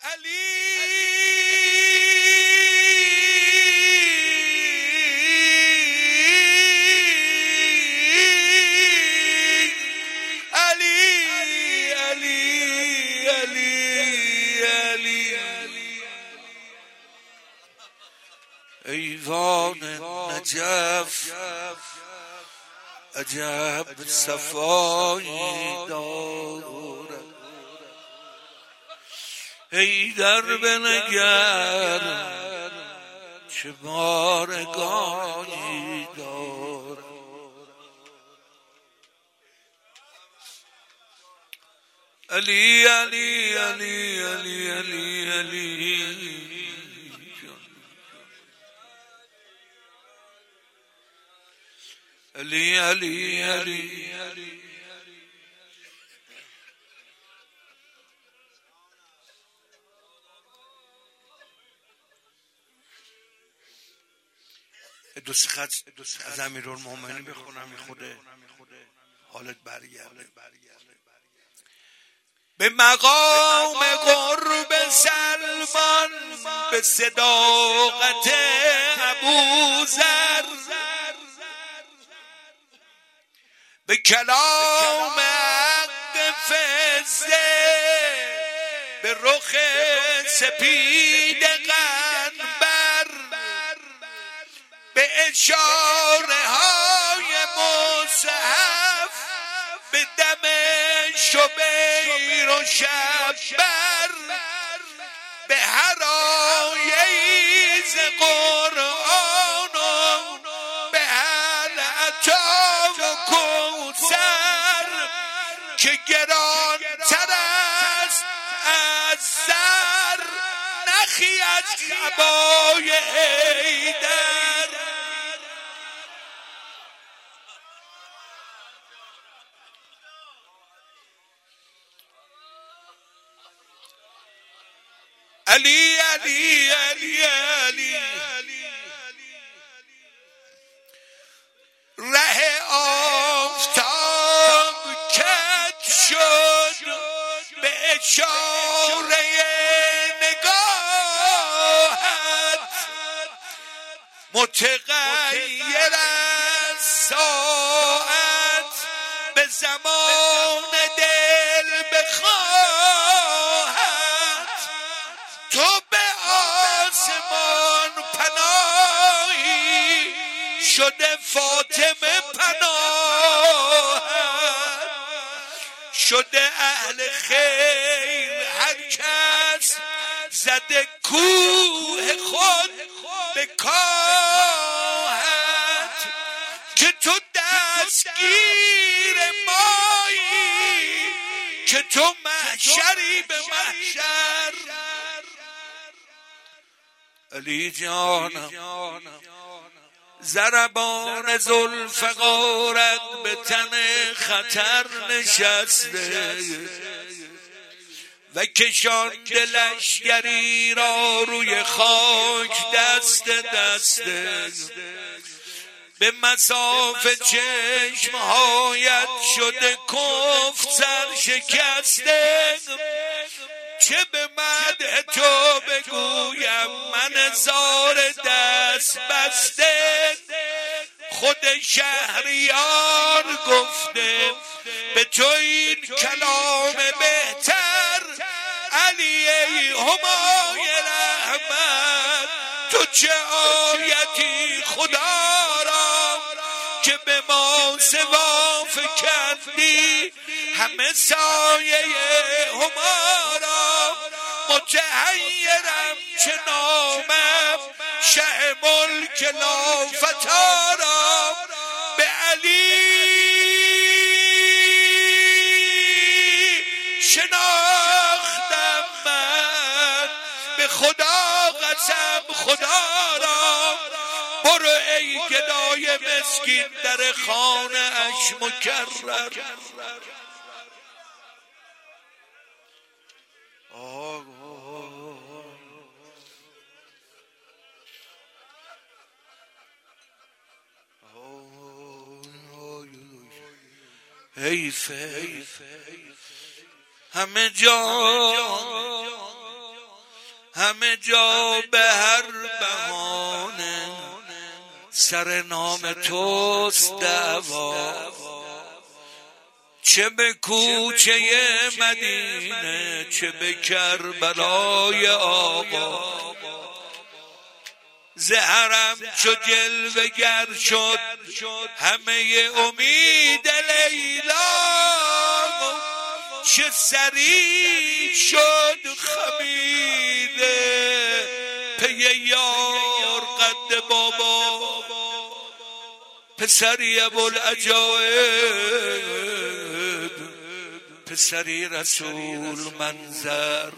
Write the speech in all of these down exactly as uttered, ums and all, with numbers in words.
ایوان نجف عجب صفایی دارد، ای در بنگر چه بارگاهی دارد. علی علی علی علی علی علی علی علی علی علی دو سه خط از امیرالمومنین بخونم می خوده حالت برگرده. به مقام قرب سلمان به صداقت ابوذر، به کلام حق فزه، به رخ سپید قنبر، به اشاره های مصحف، به دم شبیر و شبر، به هر آیه ز قرآن و به هر عطا و کوثر که گران تر است از زر، نخی از قبای حیدر. علی علی علی علی ره آفتاب کج شد به اشاره نگاهت، متغیر از ساعت به زمان دل بخواهد، تو به آسمان پناهی شده فاطمه پناهد، شده اهل خیر هر کس زده کوه خود به کاهت، که تو دستگیر مایی، که تو محشری به محشر. علی جانم ضربان ذوالفقارت به تن خطر نشسته و کشانده لشکری را روی خاک دست دسته، به مصاف چشمهایت شده کفت سر شکسته، چه به مدح تو بگویم من زار دست بسته، خود شهریار گفته به تو این کلام بهتر. علی ای همای رحمت تو چه آیتی خدا را که به ما سوا فکندی، همه سایه هما را متحیرم چه نامم شه ملک لافتا را. به علی شناختم من به خدا قسم خدا را، برو ای گدای مسکین در خانه اش مکرر. حیفه همه جا همه جا به هر بهانه سر نام توست دعوا، چه به کوچه مدینه چه به کربلای آقا. زهرم چو جلوه گر شد همه امید لیلا، چه سری شد خمیده پی یار قد بابا. پسری ابوالعجایب پسری رسول منظر،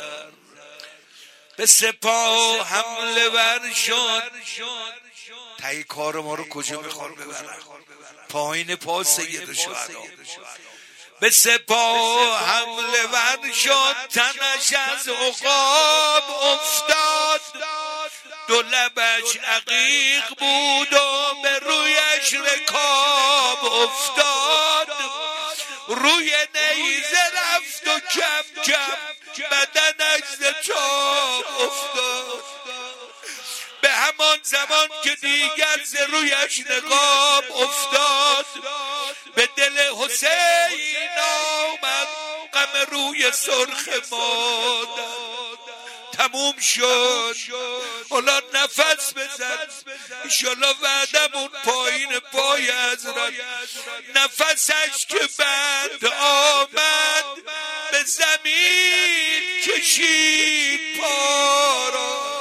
به سپاه حمله ور شد. تایی کار ما رو کجا میخوان ببرن؟ پایین پا سید شهدا. به سپاه حمله ور شد، تنش از عقاب افتاد، دو لبش عقیق بود و به رویش رکاب افتاد. روی نیزه رفت و کم کم بدنش ز چاب افتاد. به همان زمان که دیگر ز رویش نقاب افتاد، به دل حسین آمد غم روی سرخ مادر. تموم شد حالا نفس بزن، انشالله وعدمون پایین پای حضرت. نفسش که بند آمد به زمین کشید پا را.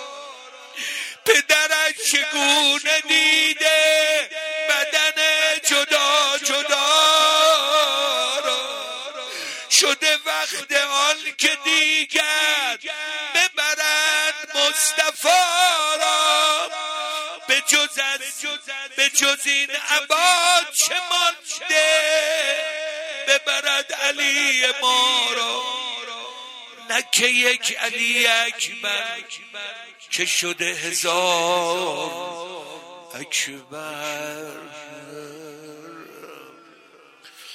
پدرش چگونه دیده بدن جدا جدا را، شده وقت آن که دیگر ببرند مصطفی را. به جز از به جز این عباد چه مانده ببرد علی ما را. نه که یک علی اکبر که شده هزار اکبر.